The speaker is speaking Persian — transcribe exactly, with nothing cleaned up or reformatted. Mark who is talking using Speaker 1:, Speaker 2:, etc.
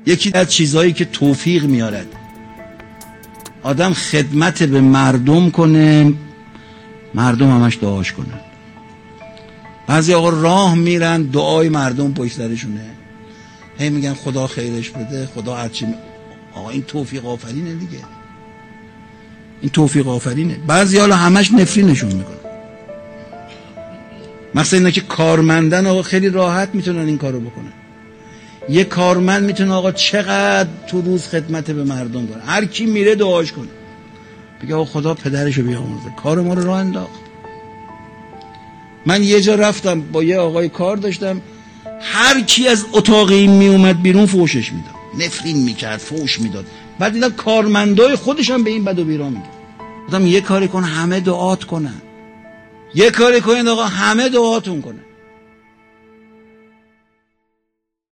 Speaker 1: یکی از چیزهایی که توفیق میارد آدم خدمت به مردم کنه، مردم همش دعاش کنه. بعضی آقا راه میرن دعای مردم پشت سرشونه، هی میگن خدا خیرش بده، خدا هرچی. آقا این توفیق آفرینه دیگه، این توفیق آفرینه. بعضی حالا همش نفرینشون میکنن. مثلا اینا که کارمندن آقا خیلی راحت میتونن این کارو بکنن. یه کارمند میتونه آقا چقدر تو روز خدمت به مردم کنه، هر کی میره دعاش کنه، بگه آقا خدا پدرشو بیامرزه، کار ما رو راه انداخت. من یه جا رفتم با یه آقای کار داشتم، هر کی از اتاق این میومد بیرون فوشش میداد، نفرین میکرد، فوش میداد. بعد دیدم کارمندای خودش هم به این بد و بیرا میگه. گفتم یه کاری کن همه دعات کنن، یه کاری کنید آقا همه دعاتون کنن.